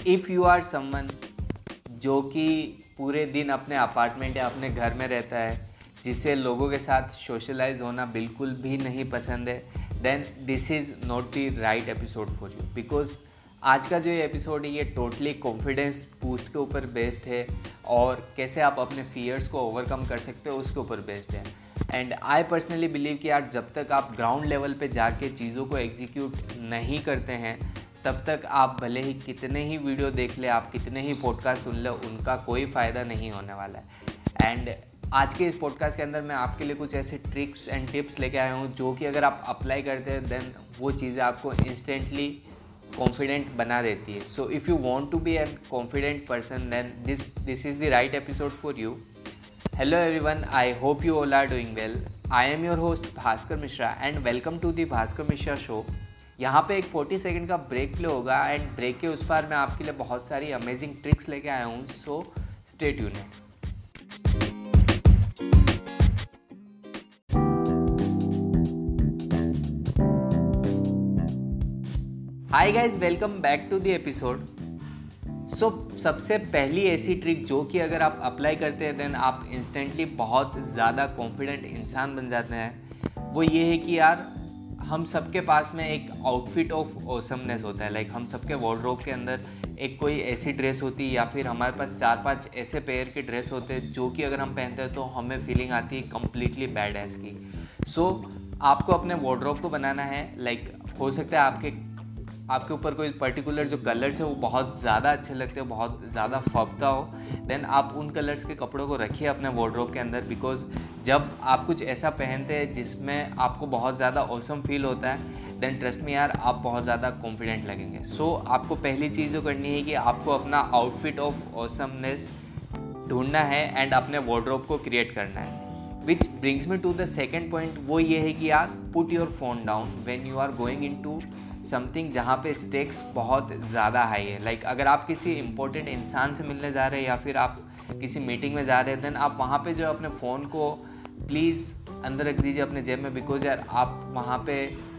If you are someone जो कि पूरे दिन अपने अपार्टमेंट या अपने घर में रहता है, जिसे लोगों के साथ सोशलाइज होना बिल्कुल भी नहीं पसंद है, then this is not the right episode for you. Because आज का जो ये एपिसोड है ये टोटली कॉन्फिडेंस बूस्ट के ऊपर बेस्ड है और कैसे आप अपने फियर्स को ओवरकम कर सकते हो उसके ऊपर बेस्ड है। एंड आई पर्सनली बिलीव कि यार जब तक आप ग्राउंड लेवल पे जाके चीज़ों को एग्जीक्यूट नहीं करते हैं तब तक आप भले ही कितने ही वीडियो देख ले, आप कितने ही पॉडकास्ट सुन ले, उनका कोई फ़ायदा नहीं होने वाला है। एंड आज के इस पॉडकास्ट के अंदर मैं आपके लिए कुछ ऐसे ट्रिक्स एंड टिप्स लेके आया हूँ जो कि अगर आप अप्लाई करते हैं देन वो चीज़ें आपको इंस्टेंटली कॉन्फिडेंट बना देती है। So if you want to be an confident person then this is the right episode for you. Hello everyone, I hope you all are doing well. I am your host Bhaskar Mishra and welcome to the Bhaskar Mishra show. यहाँ पे एक 40 second का break play होगा and break के उस पार मैं आपके लिए बहुत सारी अमेजिंग ट्रिक्स लेके आया हूँ, so stay tuned. Hi guys, welcome back to the episode. So सबसे पहली ऐसी ट्रिक जो कि अगर आप अप्लाई करते हैं देन आप इंस्टेंटली बहुत ज़्यादा कॉन्फिडेंट इंसान बन जाते हैं, वो ये है कि यार हम सबके पास में एक आउटफिट ऑफ ऑसमनेस होता है। लाइक हम सबके वार्डरोब के अंदर एक कोई ऐसी ड्रेस होती है या फिर हमारे पास 4-5 ऐसे पेयर के ड्रेस होते हैं जो कि अगर हम पहनते हैं तो हमें फीलिंग आती है कम्प्लीटली बैड एस की। सो आपको अपने वार्डरोब को बनाना है। लाइक हो सकता है आपके ऊपर कोई पर्टिकुलर जो कलर्स है वो बहुत ज़्यादा अच्छे लगते हैं, बहुत ज़्यादा फबता हो, देन आप उन कलर्स के कपड़ों को रखिए अपने वार्डरोब के अंदर। बिकॉज जब आप कुछ ऐसा पहनते हैं जिसमें आपको बहुत ज़्यादा ऑसम फील होता है देन ट्रस्ट मी यार आप बहुत ज़्यादा कॉन्फिडेंट लगेंगे। सो आपको पहली चीज़ जो करनी है कि आपको अपना आउटफिट ऑफ ऑसमनेस ढूंढना है एंड अपने वार्डरोब को क्रिएट करना है। Which brings me to the second point, वो ये है कि यार put your phone down when you are going into something जहाँ पे स्टेक्स बहुत ज़्यादा हाई है। लाइक अगर आप किसी इंपॉर्टेंट इंसान से मिलने जा रहे हैं या फिर आप किसी मीटिंग में जा रहे हैं देन आप वहाँ पे जो अपने फ़ोन को प्लीज़ अंदर रख दीजिए अपने जेब में। बिकॉज यार आप वहाँ पे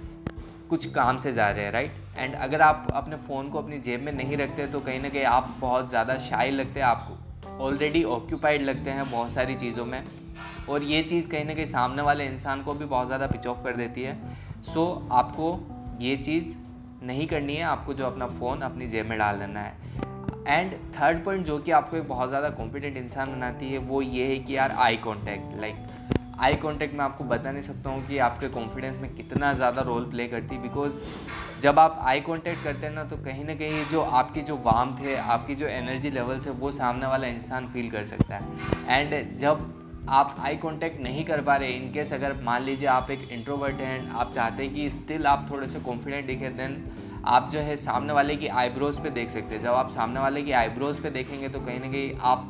कुछ काम से जा रहे हैं, राइट। एंड अगर आप अपने फ़ोन को अपनी जेब में नहीं रखते तो कहीं ना कहीं आप बहुत ज़्यादा शाई लगते हैं, आप ऑलरेडी ऑक्यूपाइड लगते हैं बहुत सारी चीज़ों में, और ये चीज़ कहीं ना कहीं सामने वाले इंसान को भी बहुत ज़्यादा पिच ऑफ कर देती है। सो आपको ये चीज़ नहीं करनी है, आपको जो अपना फ़ोन अपनी जेब में डाल देना है। एंड थर्ड पॉइंट जो कि आपको एक बहुत ज़्यादा कॉन्फिडेंट इंसान बनाती है वो ये है कि यार eye contact. Like eye contact मैं आपको बता नहीं सकता हूँ कि आपके कॉन्फिडेंस में कितना ज़्यादा रोल प्ले करती है। बिकॉज जब आप आई कॉन्टैक्ट करते हैं ना तो कहीं ना कहीं जो आपकी जो वार्मथ है, आपकी जो एनर्जी लेवल्स है वो सामने वाला इंसान फील कर सकता है। एंड जब आप आई कांटेक्ट नहीं कर पा रहे, इन केस अगर मान लीजिए आप एक इंट्रोवर्ट हैं, आप चाहते हैं कि स्टिल आप थोड़े से कॉन्फिडेंट दिखे, देन आप जो है सामने वाले की आईब्रोज़ पे देख सकते हैं। जब आप सामने वाले की आईब्रोज़ पे देखेंगे तो कहीं ना कहीं आप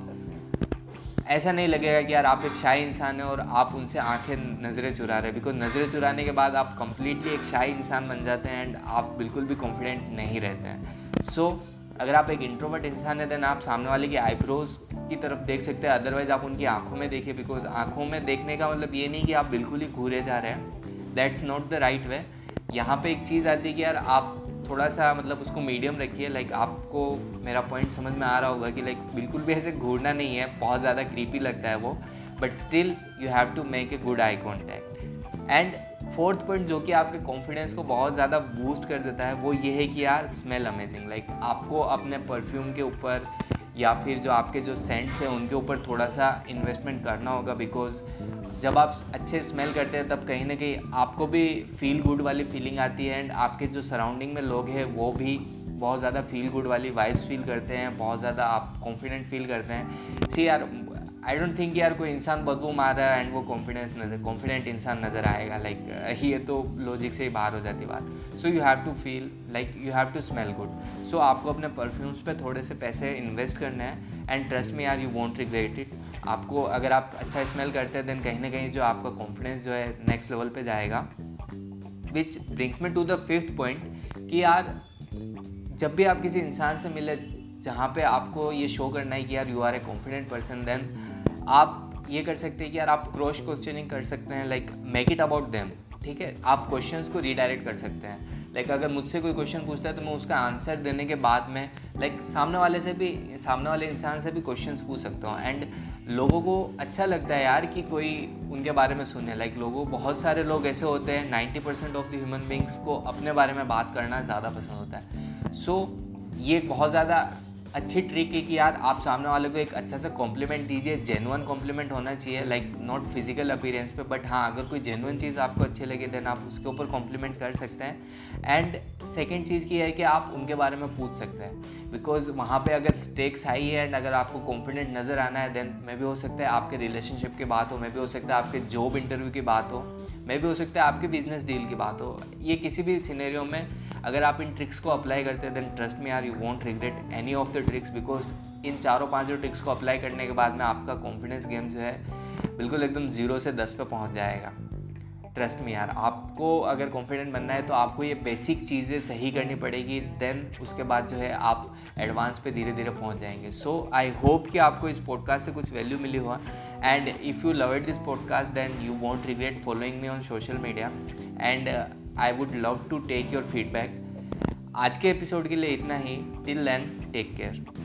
ऐसा नहीं लगेगा कि यार आप एक शाई इंसान है और आप उनसे आंखें नज़रें चुरा रहे हैं। बिकॉज नज़रें चुराने के बाद आप कम्प्लीटली एक शाई इंसान बन जाते हैं एंड आप बिल्कुल भी कॉन्फिडेंट नहीं रहते हैं। सो अगर आप एक इंट्रोवर्ट इंसान है देन आप सामने वाले की आईब्रोज़ की तरफ देख सकते हैं, अदरवाइज़ आप उनकी आंखों में देखिए। बिकॉज आंखों में देखने का मतलब ये नहीं कि आप बिल्कुल ही घूरे जा रहे हैं, that's not the right way. यहाँ पे एक चीज़ आती है कि यार आप थोड़ा सा मतलब उसको मीडियम रखिए। लाइक आपको मेरा पॉइंट समझ में आ रहा होगा कि लाइक बिल्कुल भी ऐसे घूरना नहीं है, बहुत ज़्यादा क्रीपी लगता है वो, but still you have to make a good eye contact. And fourth point जो कि आपके कॉन्फिडेंस को बहुत ज़्यादा बूस्ट कर देता है वो ये है कि यार स्मेल अमेजिंग। लाइक आपको अपने परफ्यूम के ऊपर या फिर जो आपके जो सेंट्स हैं उनके ऊपर थोड़ा सा इन्वेस्टमेंट करना होगा। बिकॉज जब आप अच्छे स्मेल करते हैं तब कहीं ना कहीं आपको भी फील गुड वाली फीलिंग आती है एंड आपके जो सराउंडिंग में लोग हैं वो भी बहुत ज़्यादा फील गुड वाली वाइब्स फील करते हैं, बहुत ज़्यादा आप कॉन्फिडेंट फील करते हैं। सी यार आई डोंट थिंक यार कोई इंसान बदबू मार रहा है एंड वो कॉन्फिडेंट इंसान नज़र आएगा। लाइक ये तो लॉजिक से ही बाहर हो जाती बात। So you have to feel like you have to smell good. So आपको अपने परफ्यूम्स पे थोड़े से पैसे इन्वेस्ट करने हैं एंड ट्रस्ट मी यार यू वॉन्ट रिग्रेट इट। आपको अगर आप अच्छा स्मेल करते हैं देन कहीं ना कहीं जो आपका कॉन्फिडेंस जो है नेक्स्ट लेवल पे जाएगा। Which brings me to the fifth point कि यार जब भी आप किसी इंसान से मिले जहाँ पे आपको ये शो करना है कि यार you are a confident person, then आप ये कर सकते हैं कि यार आप क्रॉस क्वेश्चनिंग कर सकते हैं। Like make it about them. ठीक है, आप क्वेश्चंस को रीडायरेक्ट कर सकते हैं। लाइक अगर मुझसे कोई क्वेश्चन पूछता है तो मैं उसका आंसर देने के बाद में लाइक सामने वाले इंसान से भी क्वेश्चंस पूछ सकता हूँ। एंड लोगों को अच्छा लगता है यार कि कोई उनके बारे में सुने। लाइक बहुत सारे लोग ऐसे होते हैं, 90% ऑफ द ह्यूमन बींग्स को अपने बारे में बात करना ज़्यादा पसंद होता है। सो ये एक बहुत ज़्यादा अच्छी ट्रिक है कि यार आप सामने वाले को एक अच्छा सा कॉम्प्लीमेंट दीजिए। जेन्युइन कॉम्प्लीमेंट होना चाहिए, लाइक नॉट फिजिकल अपीयरेंस पे, बट हाँ अगर कोई जेन्युइन चीज़ आपको अच्छी लगे देन आप उसके ऊपर कॉम्प्लीमेंट कर सकते हैं। एंड सेकंड चीज़ की है कि आप उनके बारे में पूछ सकते हैं, बिकॉज वहाँ पे अगर स्टेक्स हाई है एंड अगर आपको कॉन्फिडेंट नज़र आना है देन मे भी हो सकता है आपके रिलेशनशिप की बात हो, मे भी हो सकता है आपके जॉब इंटरव्यू की बात हो, मे भी हो सकता है आपके बिजनेस डील की बात हो। ये किसी भी सिनेरियो में अगर आप इन ट्रिक्स को अप्लाई करते हैं देन ट्रस्ट मी यार, you won't regret any of the tricks, because in 4-5 tricks को अप्लाई करने के बाद में आपका कॉन्फिडेंस गेम जो है बिल्कुल एकदम 0 से 10 पे पहुंच जाएगा। ट्रस्ट मी यार, आपको अगर कॉन्फिडेंट बनना है तो आपको ये बेसिक चीज़ें सही करनी पड़ेगी, देन उसके बाद जो है आप एडवांस पे धीरे धीरे पहुंच जाएंगे। सो आई होप कि आपको इस पॉडकास्ट से कुछ वैल्यू मिली हुआ। And if you love it this podcast then you won't regret following me on social media and I would love to take your feedback. आज के एपिसोड के लिए इतना ही। Till then take care.